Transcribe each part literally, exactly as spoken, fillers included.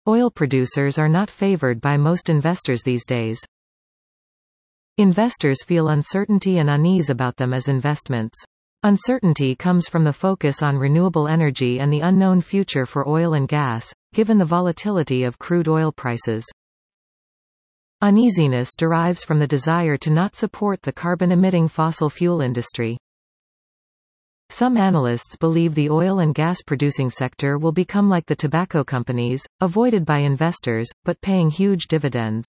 Oil producers are not favored by most investors these days. Investors feel uncertainty and unease about them as investments. Uncertainty comes from the focus on renewable energy and the unknown future for oil and gas, given the volatility of crude oil prices. Uneasiness derives from the desire to not support the carbon-emitting fossil fuel industry. Some analysts believe the oil and gas-producing sector will become like the tobacco companies, avoided by investors, but paying huge dividends.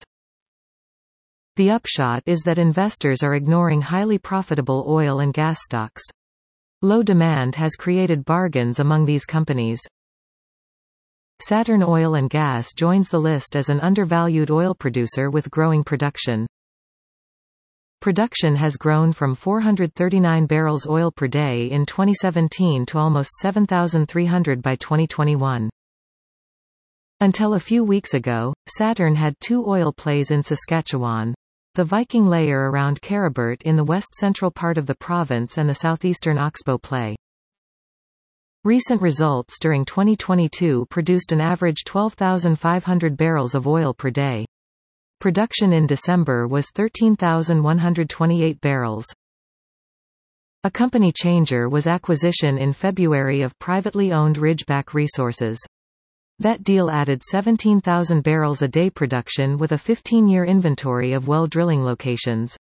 The upshot is that investors are ignoring highly profitable oil and gas stocks. Low demand has created bargains among these companies. Saturn Oil and Gas joins the list as an undervalued oil producer with growing production. Production has grown from four hundred thirty-nine barrels oil per day in twenty seventeen to almost seven thousand three hundred by twenty twenty-one. Until a few weeks ago, Saturn had two oil plays in Saskatchewan: the Viking Layer around Caribert in the west-central part of the province and the southeastern Oxbow Play. Recent results during twenty twenty-two produced an average twelve thousand five hundred barrels of oil per day. Production in December was thirteen thousand one hundred twenty-eight barrels. A company changer was acquisition in February of privately owned Ridgeback Resources. That deal added seventeen thousand barrels a day production with a fifteen-year inventory of well drilling locations.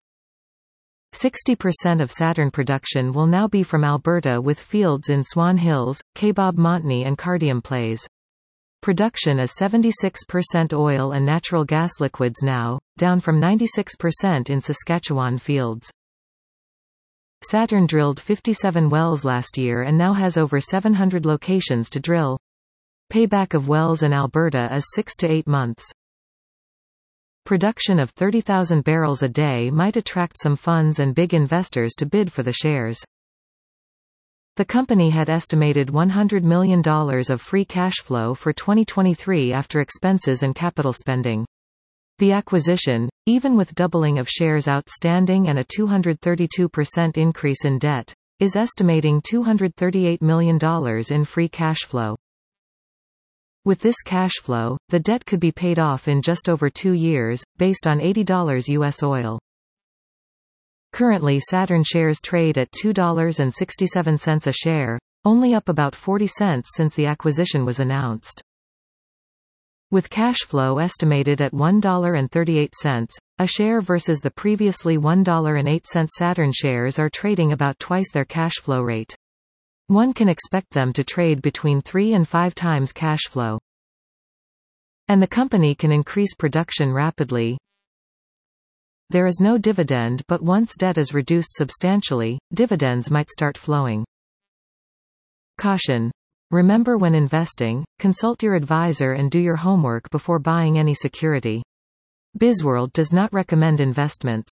sixty percent of Saturn production will now be from Alberta with fields in Swan Hills, Kaybob Montney and Cardium plays. Production is seventy-six percent oil and natural gas liquids now, down from ninety-six percent in Saskatchewan fields. Saturn drilled fifty-seven wells last year and now has over seven hundred locations to drill. Payback of wells in Alberta is six to eight months. Production of thirty thousand barrels a day might attract some funds and big investors to bid for the shares. The company had estimated one hundred million dollars of free cash flow for twenty twenty-three after expenses and capital spending. The acquisition, even with doubling of shares outstanding and a two hundred thirty-two percent increase in debt, is estimating two hundred thirty-eight million dollars in free cash flow. With this cash flow, the debt could be paid off in just over two years, based on eighty dollars U S oil. Currently Saturn shares trade at two dollars and sixty-seven cents a share, only up about forty cents since the acquisition was announced. With cash flow estimated at one dollar and thirty-eight cents a share versus the previously one dollar and eight cents, Saturn shares are trading about twice their cash flow rate. One can expect them to trade between three and five times cash flow. And the company can increase production rapidly. There is no dividend, but once debt is reduced substantially, dividends might start flowing. Caution. Remember, when investing, consult your advisor and do your homework before buying any security. BizWorld does not recommend investments.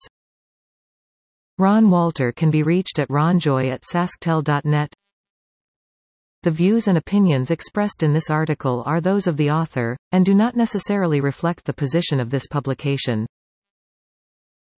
Ron Walter can be reached at ronjoy at sasktel dot net. The views and opinions expressed in this article are those of the author, and do not necessarily reflect the position of this publication.